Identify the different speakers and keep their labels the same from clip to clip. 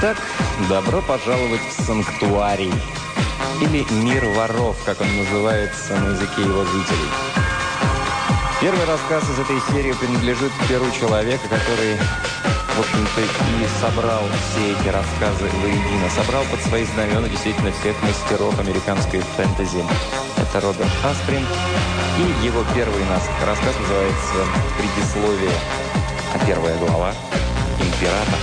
Speaker 1: Итак, добро пожаловать в санктуарий. Или мир воров, как он называется на языке его жителей. Первый рассказ из этой серии принадлежит перу человека, который, в общем-то, и собрал все эти рассказы воедино. Собрал под свои знамена действительно всех мастеров американской фэнтези. Это Роберт Асприн. И его первый рассказ называется «Предисловие», а первая глава «Император».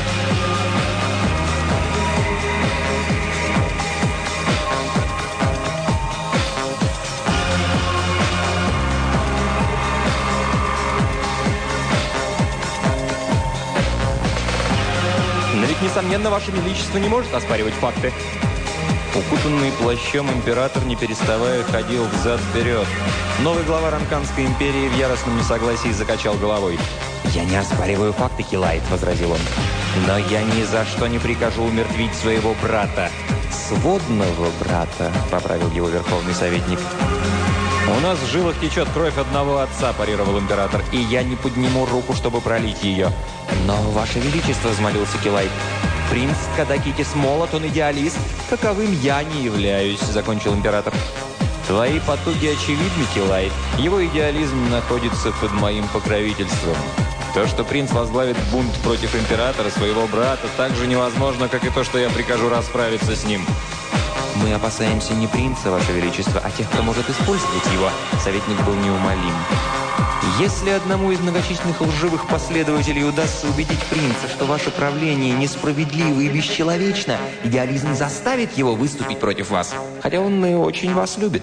Speaker 1: Но ведь, несомненно, Ваше Величество не может оспаривать факты. Укутанный плащом император, не переставая, ходил взад-вперед. Новый глава Ранканской империи в яростном несогласии закачал головой. «Я не оспариваю факты, Килайт», — возразил он. «Но я ни за что не прикажу умертвить своего брата». «Сводного брата», — поправил его верховный советник. «У нас в жилах течет кровь одного отца», – парировал император, – «и я не подниму руку, чтобы пролить ее». «Но, Ваше Величество», – взмолился Килайт, – «принц Кадакитис молод, он идеалист». «Каковым я не являюсь», – закончил император. «Твои потуги очевидны, Килайт. Его идеализм находится под моим покровительством. То, что принц возглавит бунт против императора, своего брата, так же невозможно, как и то, что я прикажу расправиться с ним». «Мы опасаемся не принца, Ваше Величество, а тех, кто может использовать его». Советник был неумолим. «Если одному из многочисленных лживых последователей удастся убедить принца, что ваше правление несправедливо и бесчеловечно, идеализм заставит его выступить против вас, хотя он и очень вас любит».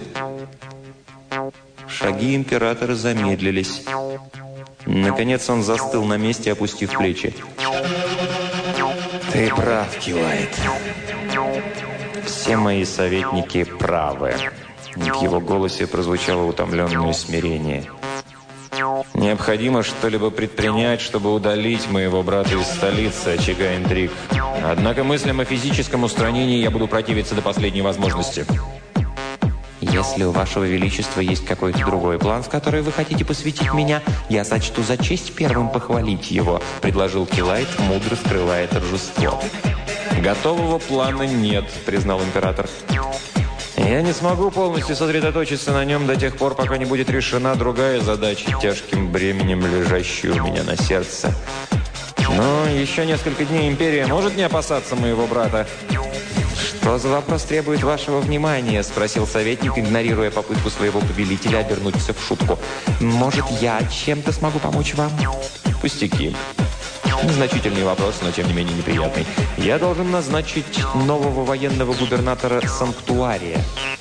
Speaker 1: Шаги императора замедлились. Наконец он застыл на месте, опустив плечи. «Ты прав, Килайт. Все мои советники правы». В его голосе прозвучало утомленное смирение. «Необходимо что-либо предпринять, чтобы удалить моего брата из столицы, очага интриг. Однако мыслям о физическом устранении я буду противиться до последней возможности». «Если у Вашего Величества есть какой-то другой план, в который вы хотите посвятить меня, я сочту за честь первым похвалить его», – предложил Килайт, мудро скрывая торжество. «Готового плана нет», – признал император. «Я не смогу полностью сосредоточиться на нем до тех пор, пока не будет решена другая задача, тяжким бременем лежащая у меня на сердце. Но еще несколько дней империя может не опасаться моего брата». «Что за вопрос требует вашего внимания?» – спросил советник, игнорируя попытку своего повелителя обернуть все в шутку. «Может, я чем-то смогу помочь вам?» «Пустяки. Незначительный вопрос, но тем не менее неприятный. Я должен назначить нового военного губернатора Санктуария».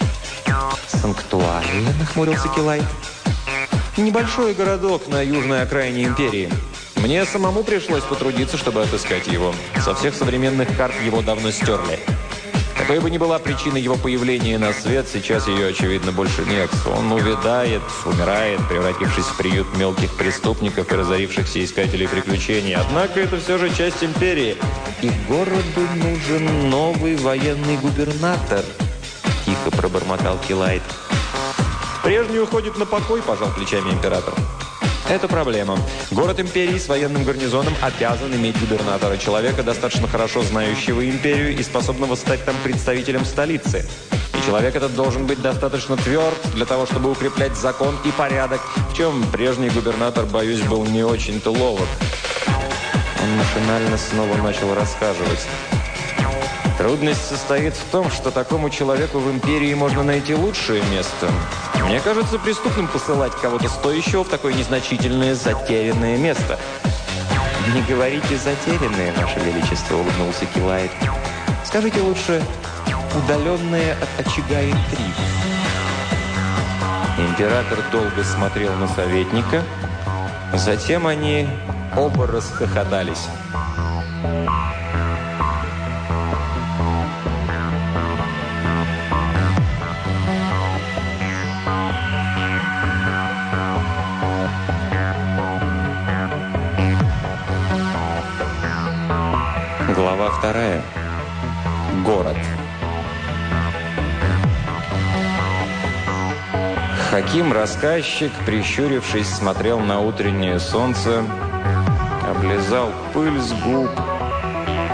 Speaker 1: «Санктуария?» – нахмурился Килайт. «Небольшой городок на южной окраине империи. Мне самому пришлось потрудиться, чтобы отыскать его. Со всех современных карт его давно стерли. Какой бы ни была причина его появления на свет, сейчас ее, очевидно, больше нет. Он увядает, умирает, превратившись в приют мелких преступников и разорившихся искателей приключений. Однако это все же часть империи. И городу нужен новый военный губернатор», – тихо пробормотал Килайт. «Прежний уходит на покой», – пожал плечами император. «Это проблема. Город империи с военным гарнизоном обязан иметь губернатора, человека, достаточно хорошо знающего империю и способного стать там представителем столицы. И человек этот должен быть достаточно тверд для того, чтобы укреплять закон и порядок, в чем прежний губернатор, боюсь, был не очень-то ловок». Он машинально снова начал рассказывать. «Трудность состоит в том, что такому человеку в империи можно найти лучшее место. Мне кажется преступным посылать кого-то стоящего в такое незначительное, затерянное место». «Не говорите «затерянное», Ваше Величество», — улыбнулся Килайт. «Скажите лучше «удаленное от очага интриг». Император долго смотрел на советника. Затем они оба расхохотались. Глава 2. Город. Хаким-рассказчик, прищурившись, смотрел на утреннее солнце, облизал пыль с губ.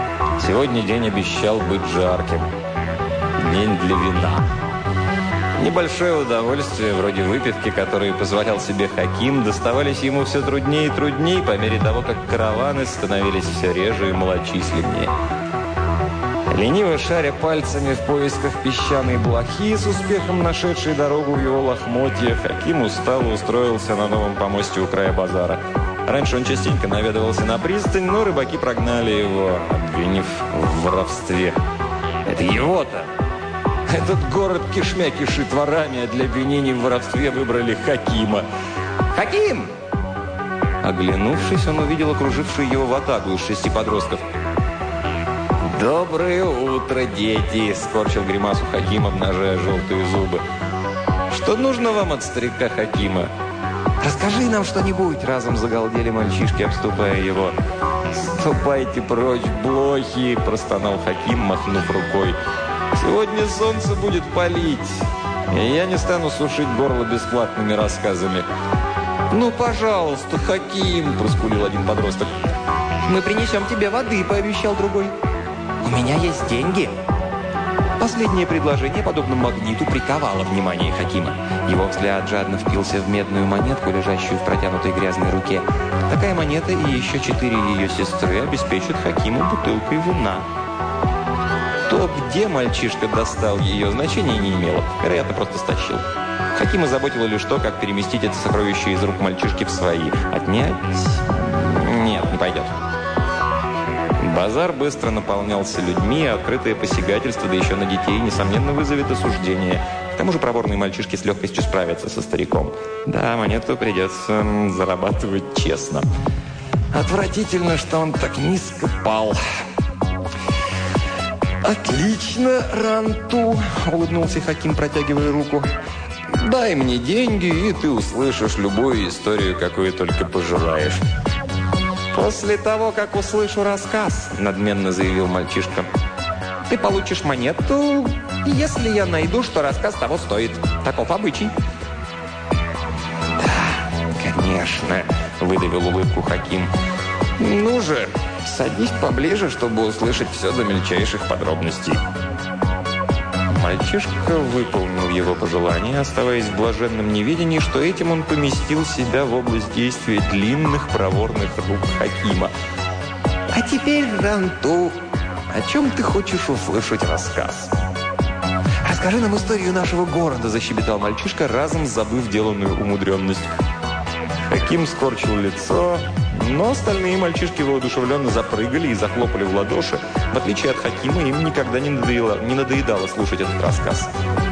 Speaker 1: Сегодня день обещал быть жарким. День для вина. Небольшое удовольствие, вроде выпивки, которые позволял себе Хаким, доставались ему все труднее и труднее по мере того, как караваны становились все реже и малочисленнее. Лениво шаря пальцами в поисках песчаной блохи, с успехом нашедшей дорогу в его лохмотьях, Хаким устало устроился на новом помосте у края базара. Раньше он частенько наведывался на пристань, но рыбаки прогнали его, обвинив в воровстве. Это его-то! Этот город кишмя кишит ворами, а для обвинений в воровстве выбрали Хакима. «Хаким!» Оглянувшись, он увидел окружившую его ватагу из 6 подростков. «Доброе утро, дети!» – скорчил гримасу Хаким, обнажая желтые зубы. «Что нужно вам от старика Хакима?» «Расскажи нам что-нибудь!» – разом загалдели мальчишки, обступая его. «Ступайте прочь, блохи!» – простонал Хаким, махнув рукой. «Сегодня солнце будет палить, и я не стану сушить горло бесплатными рассказами». «Ну, пожалуйста, Хаким!» – проскулил один подросток. «Мы принесем тебе воды!» – пообещал другой. «У меня есть деньги!» Последнее предложение, подобно магниту, приковало внимание Хакима. Его взгляд жадно впился в медную монетку, лежащую в протянутой грязной руке. Такая монета и еще 4 ее сестры обеспечат Хакиму бутылкой вина. То, где мальчишка достал ее, значения не имело. Вероятно, просто стащил. Хакима заботило лишь то, как переместить это сокровище из рук мальчишки в свои. Отнять? Нет, не пойдет. Базар быстро наполнялся людьми, а открытое посягательство, да еще на детей, несомненно, вызовет осуждение. К тому же проворные мальчишки с легкостью справятся со стариком. Да, монету придется зарабатывать честно. Отвратительно, что он так низко пал. «Отлично, Ранту!» – улыбнулся Хаким, протягивая руку. «Дай мне деньги, и ты услышишь любую историю, какую только пожелаешь». «После того, как услышу рассказ», – надменно заявил мальчишка, – «ты получишь монету, если я найду, что рассказ того стоит. Таков обычай». «Да, конечно», – выдавил улыбку Хаким. «Ну же, садись поближе, чтобы услышать все до мельчайших подробностей». Мальчишка выполнил его пожелание, оставаясь в блаженном неведении, что этим он поместил себя в область действия длинных проворных рук Хакима. «А теперь, Ранту, о чем ты хочешь услышать рассказ?» «Расскажи нам историю нашего города», – защебетал мальчишка, разом забыв деланную умудренность. Хаким скорчил лицо, но остальные мальчишки воодушевленно запрыгали и захлопали в ладоши. В отличие от Хакима, им никогда не надоедало слушать этот рассказ.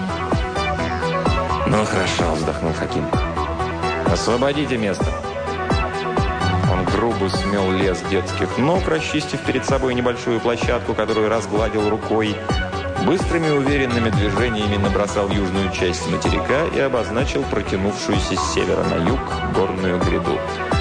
Speaker 1: «Ну хорошо», – вздохнул Хаким. «Освободите место». Он грубо смел лес детских ног, расчистив перед собой небольшую площадку, которую разгладил рукой. Быстрыми уверенными движениями набросал южную часть материка и обозначил протянувшуюся с севера на юг горную гряду.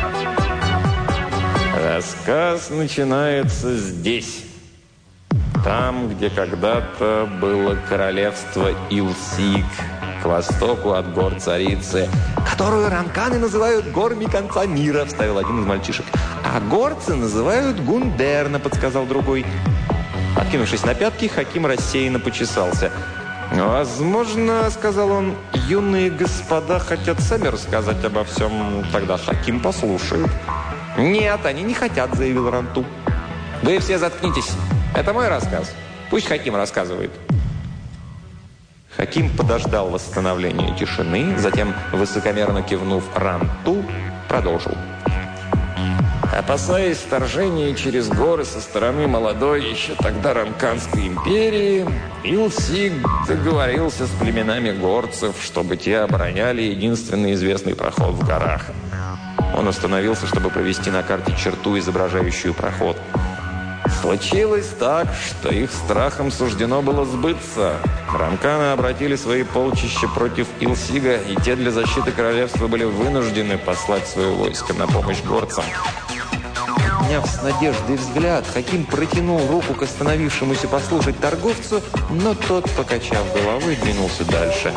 Speaker 1: Рассказ начинается здесь. Там, где когда-то было королевство Илсиг, к востоку от гор царицы, которую ранканы называют горами конца мира, вставил один из мальчишек. А горцы называют Гундерна, подсказал другой. Откинувшись на пятки, Хаким рассеянно почесался. «Возможно, — сказал он, — юные господа хотят сами рассказать обо всем. Тогда Хаким послушает». «Нет, они не хотят», — заявил Ранту. «Вы все заткнитесь. Это мой рассказ. Пусть Хаким рассказывает». Хаким подождал восстановления тишины, затем, высокомерно кивнув Ранту, продолжил. Опасаясь вторжения через горы со стороны молодой еще тогда Ранканской империи, Илсиг договорился с племенами горцев, чтобы те обороняли единственный известный проход в горах. Он остановился, чтобы провести на карте черту, изображающую проход. Случилось так, что их страхом суждено было сбыться. Ранканы обратили свои полчища против Илсига, и те для защиты королевства были вынуждены послать свое войско на помощь горцам. Подняв с надеждой взгляд, Хаким протянул руку к остановившемуся послушать торговцу, но тот, покачав головой, двинулся дальше.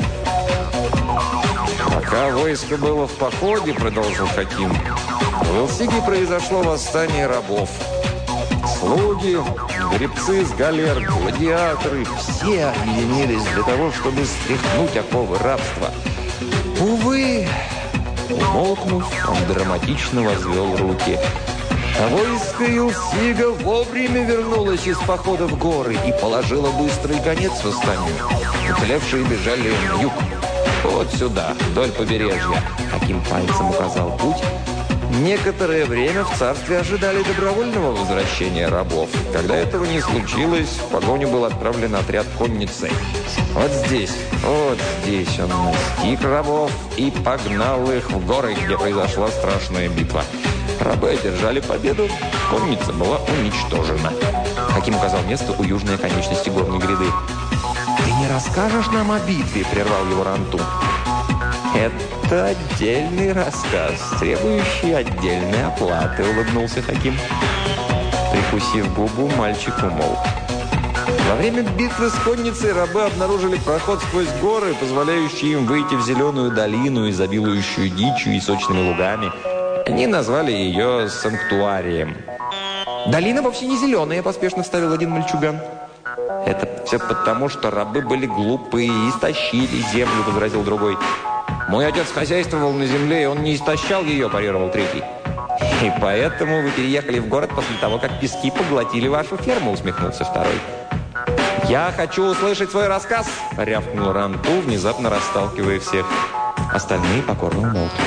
Speaker 1: «Пока войско было в походе, — продолжил Хаким, — в Илсиге произошло восстание рабов. Слуги, гребцы с галер, гладиаторы – все объединились для того, чтобы стряхнуть оковы рабства. Увы, умолкнув, он драматично возвел руки. А войско Илсига вовремя вернулось из похода в горы и положило быстрый конец восстанию. Уцелевшие бежали на юг. Вот сюда, вдоль побережья. Каким пальцем указал путь. Некоторое время в царстве ожидали добровольного возвращения рабов. Когда этого не случилось, в погоню был отправлен отряд конницы. Вот здесь он настиг рабов и погнал их в горы, где произошла страшная битва. Рабы одержали победу, конница была уничтожена. Хаким указал место у южной конечности горной гряды. «Ты не расскажешь нам о битве?» – прервал его Ранту. «Это отдельный рассказ, требующий отдельной оплаты», – улыбнулся Хаким. Прикусив губу, мальчик умолк. Во время битвы с конницей рабы обнаружили проход сквозь горы, позволяющий им выйти в зеленую долину, изобилующую дичью и сочными лугами. Они назвали ее санктуарием. «Долина вовсе не зеленая», – поспешно вставил один мальчуган. «Это все потому, что рабы были глупые и истощили землю», – возразил другой. «Мой отец хозяйствовал на земле, и он не истощал ее», – парировал третий. «И поэтому вы переехали в город после того, как пески поглотили вашу ферму», – усмехнулся второй. «Я хочу услышать свой рассказ», – рявкнул Ранту, внезапно расталкивая всех. Остальные покорно умолкли.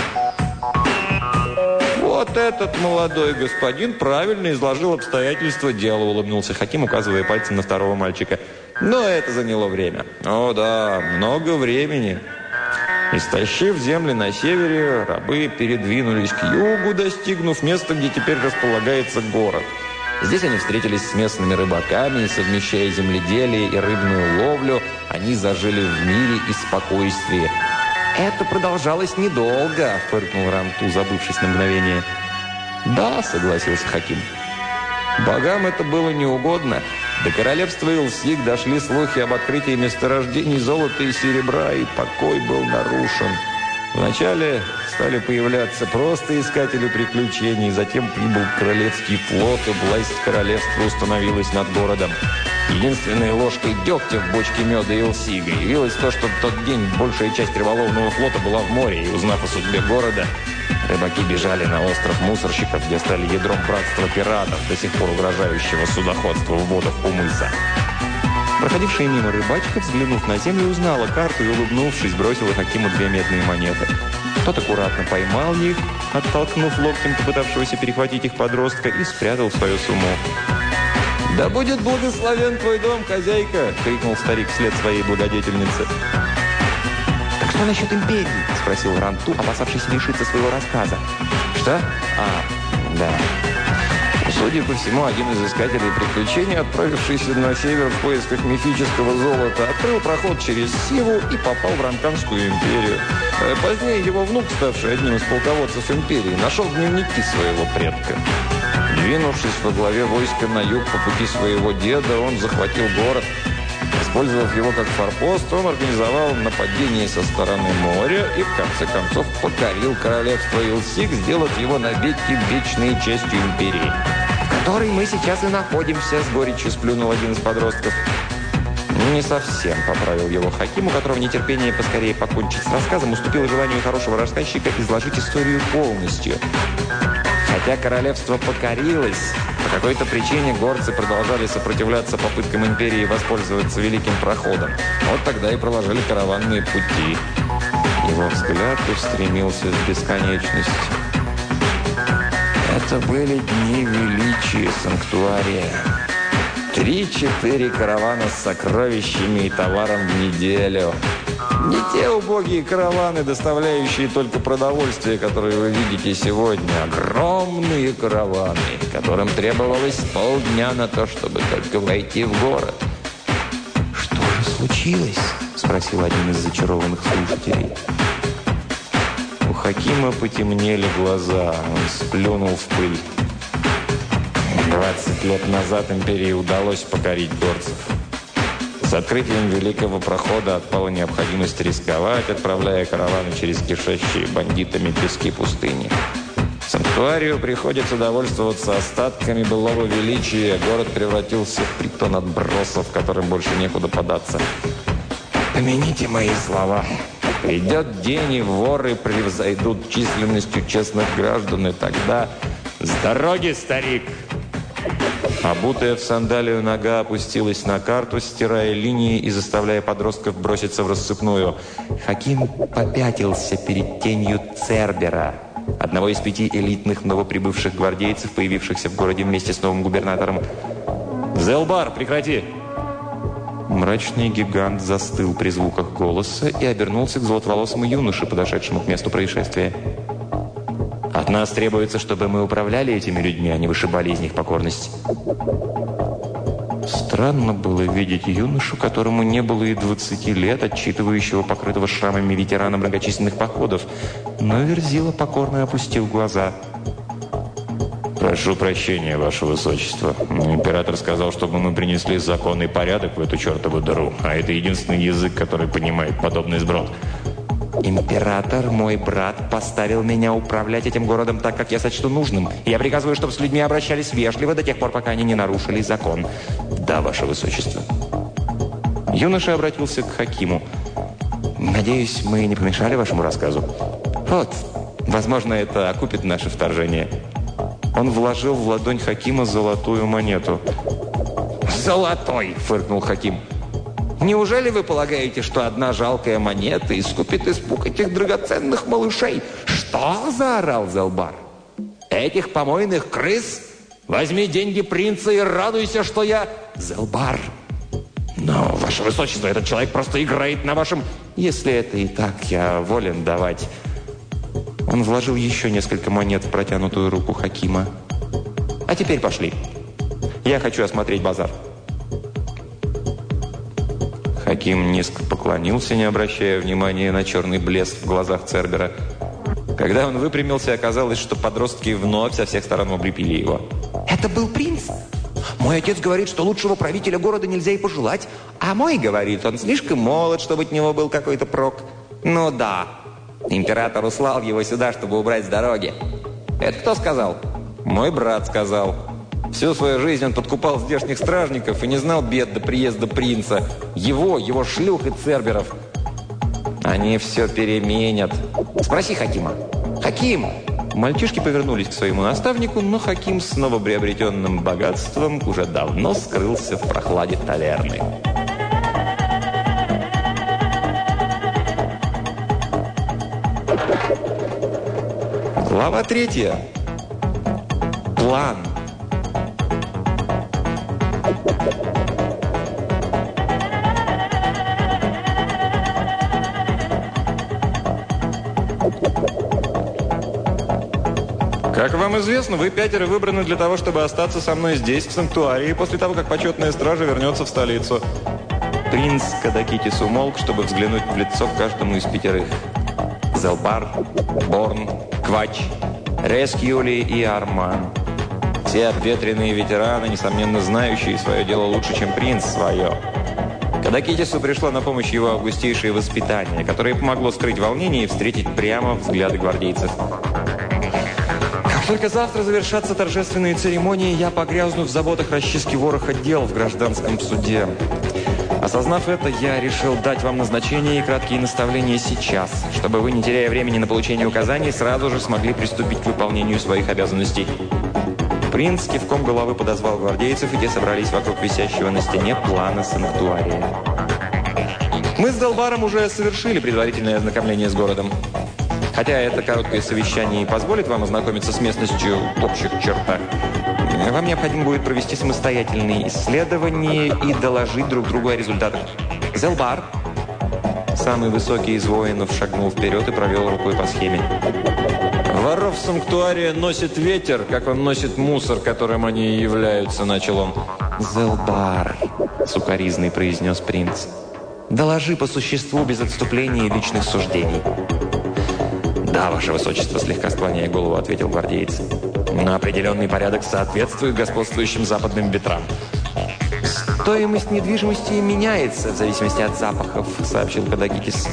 Speaker 1: «Вот этот молодой господин правильно изложил обстоятельства дела», – улыбнулся Хаким, указывая пальцем на второго мальчика. «Но это заняло время». «О да, много времени». Истощив земли на севере, рабы передвинулись к югу, достигнув места, где теперь располагается город. Здесь они встретились с местными рыбаками, и, совмещая земледелие и рыбную ловлю, они зажили в мире и спокойствии. «Это продолжалось недолго», – фыркнул Ранту, забывшись на мгновение. «Да», – согласился Хаким. «Богам это было неугодно. До королевства Илсиг дошли слухи об открытии месторождений золота и серебра, и покой был нарушен. Вначале стали появляться просто искатели приключений, затем прибыл королевский флот, и власть королевства установилась над городом. Единственной ложкой дегтя в бочке меда Илсига явилось то, что в тот день большая часть рыболовного флота была в море, и, узнав о судьбе города, рыбаки бежали на остров мусорщиков, где стали ядром братства пиратов, до сих пор угрожающего судоходству в водах у мыса. Проходившая мимо рыбачка, взглянув на землю, узнала карту и, улыбнувшись, бросила Хакиму 2 медные монеты. Тот аккуратно поймал их, оттолкнув локтем попытавшегося перехватить их подростка, и спрятал свою сумму. «Да будет благословен твой дом, хозяйка!» – крикнул старик вслед своей благодетельнице. «Так что насчет империи?» – спросил Ранту, опасавшийся лишиться своего рассказа. «Что? Да. Судя по всему, один из искателей приключений, отправившийся на север в поисках мифического золота, открыл проход через Сиву и попал в Ранканскую империю. Позднее его внук, ставший одним из полководцев империи, нашел дневники своего предка. Двинувшись во главе войска на юг по пути своего деда, он захватил город. Использовав его как форпост, он организовал нападение со стороны моря и, в конце концов, покорил королевство Илсиг, сделав его навеки вечной частью империи. «В которой мы сейчас и находимся», – с горечью сплюнул один из подростков. «Не совсем», – поправил его Хаким, у которого нетерпение поскорее покончить с рассказом уступило желанию хорошего рассказчика изложить историю полностью. Хотя королевство покорилось, по какой-то причине горцы продолжали сопротивляться попыткам империи воспользоваться Великим проходом. Вот тогда и проложили караванные пути. Его взгляд устремился в бесконечность. Это были дни величия санктуария. 3-4 каравана с сокровищами и товаром в неделю. Не те убогие караваны, доставляющие только продовольствие, которые вы видите сегодня. Огромные караваны, которым требовалось полдня на то, чтобы только войти в город. «Что же случилось?» – спросил один из зачарованных слушателей. У Хакима потемнели глаза, он сплюнул в пыль. 20 лет назад империи удалось покорить горцев. С открытием Великого прохода отпала необходимость рисковать, отправляя караваны через кишащие бандитами пески пустыни. Санктуарию приходится довольствоваться остатками былого величия. Город превратился в притон отбросов, которым больше некуда податься. Помяните мои слова. Придет день, и воры превзойдут численностью честных граждан, и тогда с дороги, старик! Обутая в сандалию нога опустилась на карту, стирая линии и заставляя подростков броситься в рассыпную. Хаким попятился перед тенью Цербера, одного из 5 элитных новоприбывших гвардейцев, появившихся в городе вместе с новым губернатором. «Зелбар, прекрати!» Мрачный гигант застыл при звуках голоса и обернулся к золотоволосому юноше, подошедшему к месту происшествия. «От нас требуется, чтобы мы управляли этими людьми, а не вышибали из них покорность». Странно было видеть юношу, которому не было и 20 лет, отчитывающего покрытого шрамами ветерана многочисленных походов. Но Верзила покорно опустил глаза. «Прошу прощения, Ваше Высочество. Император сказал, чтобы мы принесли закон и порядок в эту чертову дыру, а это единственный язык, который понимает подобный сброд». «Император, мой брат, поставил меня управлять этим городом так, как я сочту нужным. Я приказываю, чтобы с людьми обращались вежливо до тех пор, пока они не нарушили закон». «Да, Ваше Высочество». Юноша обратился к Хакиму. «Надеюсь, мы не помешали вашему рассказу? Вот, возможно, это окупит наше вторжение». Он вложил в ладонь Хакима золотую монету. «Золотой!» – фыркнул Хаким. «Неужели вы полагаете, что одна жалкая монета искупит испуг этих драгоценных малышей?» «Что?» – заорал Зелбар. «Этих помойных крыс? Возьми деньги принца и радуйся, что я...» «Зелбар! Но, Ваше Высочество, этот человек просто играет на вашем...» «Если это и так, я волен давать...» Он вложил еще несколько монет в протянутую руку Хакима. «А теперь пошли. Я хочу осмотреть базар». Хаким низко поклонился, не обращая внимания на черный блеск в глазах Цербера. Когда он выпрямился, оказалось, что подростки вновь со всех сторон облепили его. «Это был принц? Мой отец говорит, что лучшего правителя города нельзя и пожелать. А мой говорит, он слишком молод, чтобы от него был какой-то прок. Ну да, император услал его сюда, чтобы убрать с дороги». «Это кто сказал?» «Мой брат сказал. Всю свою жизнь он подкупал здешних стражников и не знал бед до приезда принца. Его шлюх и Церберов. Они все переменят. Спроси Хакима». «Хаким!» Мальчишки повернулись к своему наставнику, но Хаким с новоприобретенным богатством уже давно скрылся в прохладе таверны. Глава 3. План. Как вам известно, вы 5 выбраны для того, чтобы остаться со мной здесь, в Санктуарии, после того, как почетная стража вернется в столицу. Принц Кадакитис умолк, чтобы взглянуть в лицо каждому из 5. Зелбар, Борн, Квач, Рескьюли и Арман. Все обветренные ветераны, несомненно знающие свое дело лучше, чем принц свое. Кадакитису пришло на помощь его августейшее воспитание, которое помогло скрыть волнение и встретить прямо взгляды гвардейцев. Как только завтра завершатся торжественные церемонии, я погрязну в заботах расчистки вороха дел в гражданском суде. Осознав это, я решил дать вам назначение и краткие наставления сейчас, чтобы вы, не теряя времени на получение указаний, сразу же смогли приступить к выполнению своих обязанностей. Принц кивком головы подозвал гвардейцев, и те собрались вокруг висящего на стене плана санктуария. Мы с Делбаром уже совершили предварительное ознакомление с городом. Хотя это короткое совещание и позволит вам ознакомиться с местностью в общих чертах, вам необходимо будет провести самостоятельные исследования и доложить друг другу о результатах. Зелбар, самый высокий из воинов, шагнул вперед и провел рукой по схеме. «Воров санктуария носит ветер, как он носит мусор, которым они и являются», — начал он. «Зелбар», — сукоризный произнес принц, — «доложи по существу без отступления и личных суждений». «Да, Ваше Высочество», — слегка склоняя голову, ответил гвардеец. «Но определенный порядок соответствует господствующим западным ветрам». «Стоимость недвижимости меняется в зависимости от запахов», — сообщил Кадакитис.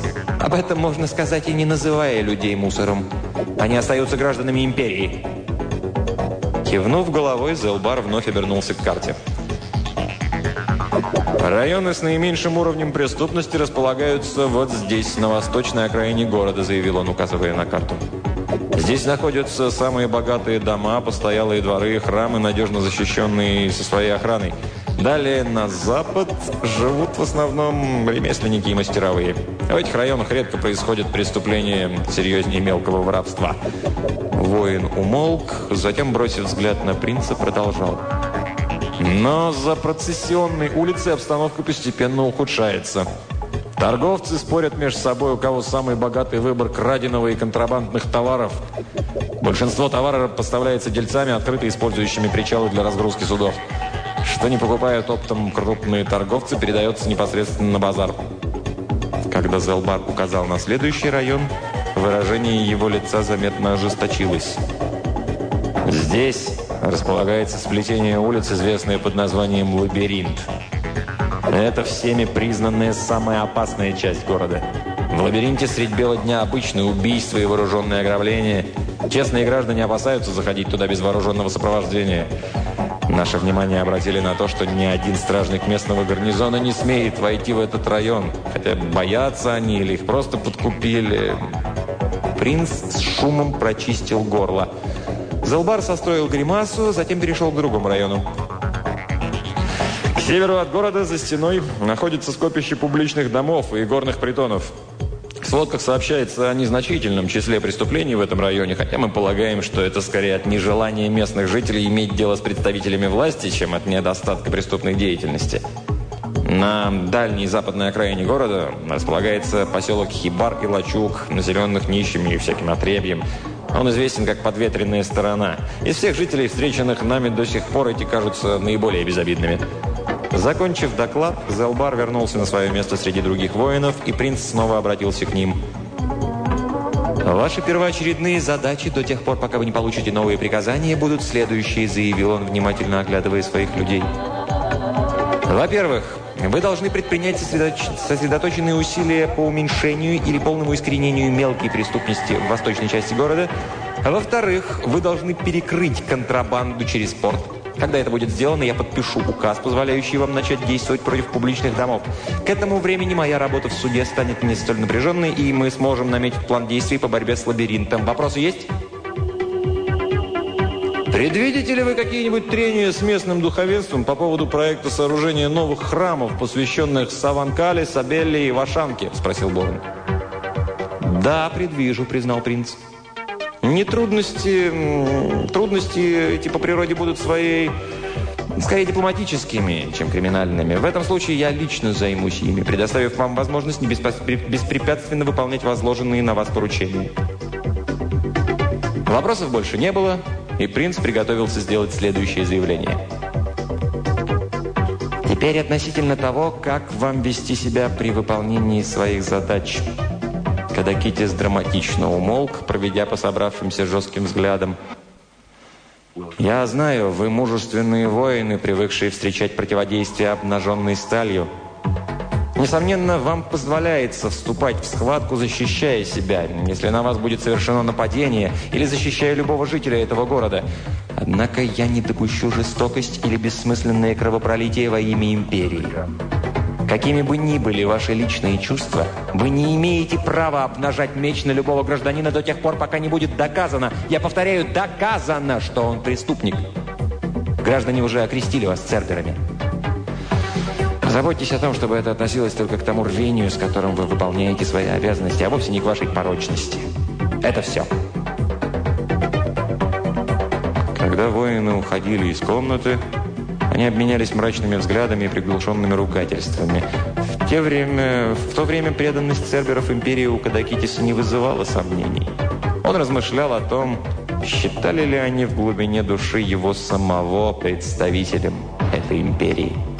Speaker 1: Об этом можно сказать и не называя людей мусором. Они остаются гражданами империи. Кивнув головой, Зелбар вновь обернулся к карте. «Районы с наименьшим уровнем преступности располагаются вот здесь, на восточной окраине города», заявил он, указывая на карту. «Здесь находятся самые богатые дома, постоялые дворы, храмы, надежно защищенные со своей охраной. Далее на запад живут в основном ремесленники и мастеровые. В этих районах редко происходят преступления серьезнее мелкого воровства». Воин умолк, затем, бросив взгляд на принца, продолжал. «Но за процессионной улицей обстановка постепенно ухудшается. Торговцы спорят между собой, у кого самый богатый выбор краденого и контрабандных товаров. Большинство товара поставляется дельцами, открыто использующими причалы для разгрузки судов. Что не покупают оптом крупные торговцы, передается непосредственно на базар». Когда Зелбар указал на следующий район, выражение его лица заметно ожесточилось. «Здесь располагается сплетение улиц, известное под названием «Лабиринт». Это всеми признанная самая опасная часть города. В лабиринте средь бела дня обычные убийства и вооруженные ограбления. Честные граждане опасаются заходить туда без вооруженного сопровождения. Наше внимание обратили на то, что ни один стражник местного гарнизона не смеет войти в этот район. Хотя боятся они или их просто подкупили. Принц с шумом прочистил горло. Зелбар состроил гримасу, затем перешел к другому району. К северу от города за стеной находится скопище публичных домов и горных притонов. В сводках сообщается о незначительном числе преступлений в этом районе, хотя мы полагаем, что это скорее от нежелания местных жителей иметь дело с представителями власти, чем от недостатка преступной деятельности. На дальней западной окраине города располагается поселок Хибар и Лачуг, населенных нищими и всяким отребьем. Он известен как подветренная сторона. Из всех жителей, встреченных нами до сих пор, эти кажутся наиболее безобидными. Закончив доклад, Зелбар вернулся на свое место среди других воинов, и принц снова обратился к ним. «Ваши первоочередные задачи до тех пор, пока вы не получите новые приказания, будут следующие», заявил он, внимательно оглядывая своих людей. «Во-первых, вы должны предпринять сосредоточенные усилия по уменьшению или полному искоренению мелкой преступности в восточной части города. Во-вторых, вы должны перекрыть контрабанду через порт. Когда это будет сделано, я подпишу указ, позволяющий вам начать действовать против публичных домов. К этому времени моя работа в суде станет не столь напряженной, и мы сможем наметить план действий по борьбе с лабиринтом. Вопросы есть?» «Предвидите ли вы какие-нибудь трения с местным духовенством по поводу проекта сооружения новых храмов, посвященных Саванкале, Сабелле и Вашанке?» – спросил Борн. «Да, предвижу», – признал принц. Трудности эти по природе будут своей, скорее дипломатическими, чем криминальными. В этом случае я лично займусь ими, предоставив вам возможность беспрепятственно выполнять возложенные на вас поручения». Вопросов больше не было, и принц приготовился сделать следующее заявление. «Теперь относительно того, как вам вести себя при выполнении своих задач». Кадакитис драматично умолк, проведя по собравшимся жестким взглядом. «Я знаю, вы мужественные воины, привыкшие встречать противодействие обнаженной сталью. Несомненно, вам позволяется вступать в схватку, защищая себя, если на вас будет совершено нападение или защищая любого жителя этого города. Однако я не допущу жестокость или бессмысленное кровопролитие во имя империи. Какими бы ни были ваши личные чувства, вы не имеете права обнажать меч на любого гражданина до тех пор, пока не будет доказано, я повторяю, доказано, что он преступник. Граждане уже окрестили вас церберами. Заботьтесь о том, чтобы это относилось только к тому рвению, с которым вы выполняете свои обязанности, а вовсе не к вашей порочности. Это все». Когда воины уходили из комнаты, они обменялись мрачными взглядами и приглушенными ругательствами. В то время преданность церберов империи у Кадакитиса не вызывала сомнений. Он размышлял о том, считали ли они в глубине души его самого представителем этой империи.